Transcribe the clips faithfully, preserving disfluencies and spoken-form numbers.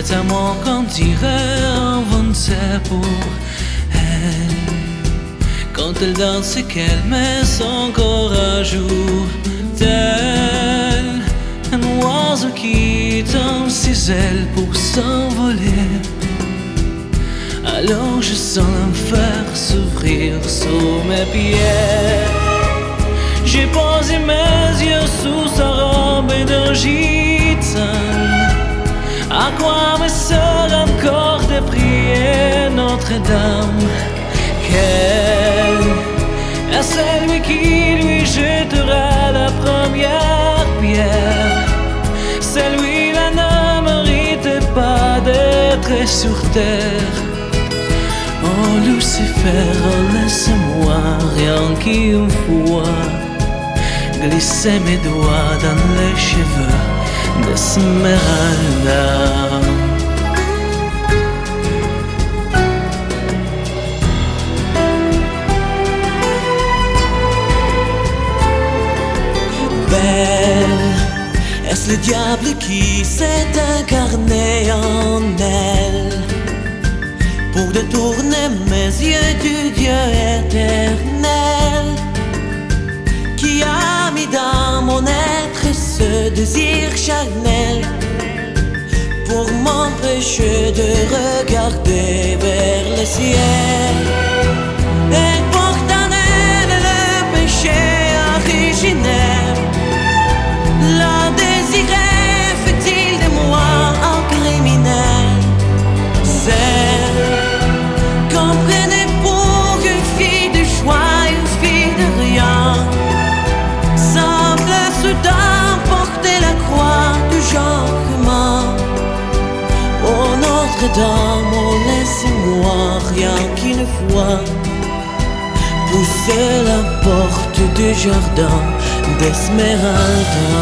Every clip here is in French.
tellement qu'on dirait inventé pour elle. Quand elle danse et qu'elle met son corps à jour, tel un oiseau qui tend ses ailes pour s'envoler. Alors je sens l'enfer s'ouvrir sous mes pieds. J'ai posé mes yeux sous sa robe de gitane. À quoi me sert encore de prier Notre-Dame? Quel est celui qui lui jettera la première pierre? Celui-là ne mérite pas d'être sur terre. Oh Lucifer, laisse-moi rien qu'une fois glisser mes doigts dans les cheveux d'Esmeralda. Belle, est-ce le diable qui s'est incarné en elle pour détourner mes yeux du Dieu éternel, qui a mis dans mon être ce désir charnel pour m'empêcher de regarder vers le ciel? Elle porte en elle le péché originel. La désirait fait-il de moi un criminel? Celle qu'on prenait pour une fille de joie, une fille de rien, semble soudain porter la croix du jugement. Oh Notre-Dame, oh laissez-moi rien qu'une fois pousser la porte du jardin d'Esmeralda.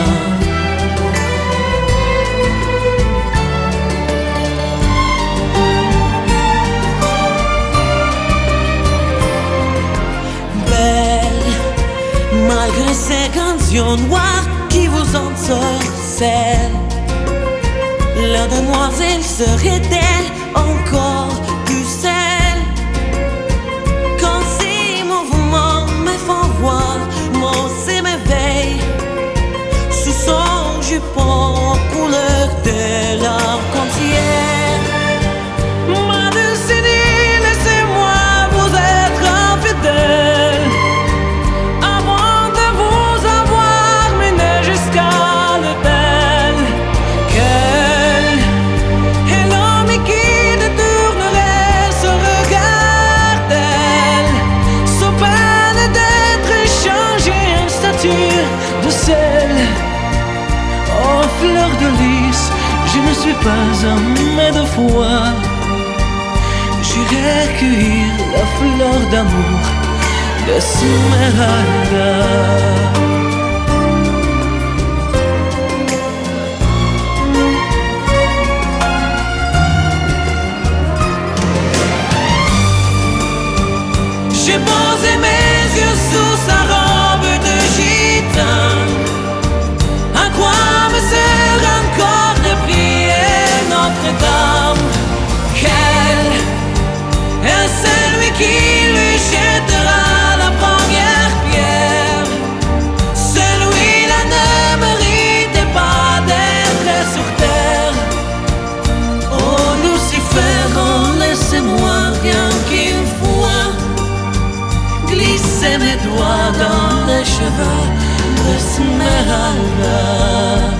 Malgré ces cantions noires qui vous ensorcellent, la demoiselle serait-elle encore plus celle? Quand ces mouvements me font voir mon s'émerveille sous son jupon couleur de l'arc-en-ciel. Ma destinée, laissez-moi vous être infidèle. De sel, oh fleur de lys, je ne suis pas un de foi. J'irai cueillir la fleur d'amour d'Esmeralda. J'ai posé mes yeux sous sa robe de gitane. À quoi me sert encore de prier Notre-Dame? Quel est celui qui lui jettera la première pierre? Celui-là ne mérite pas d'être sur terre. Oh Lucifer, oh laissez-moi rien qu'une fois glisser mes doigts dans les cheveux d'Esmeralda.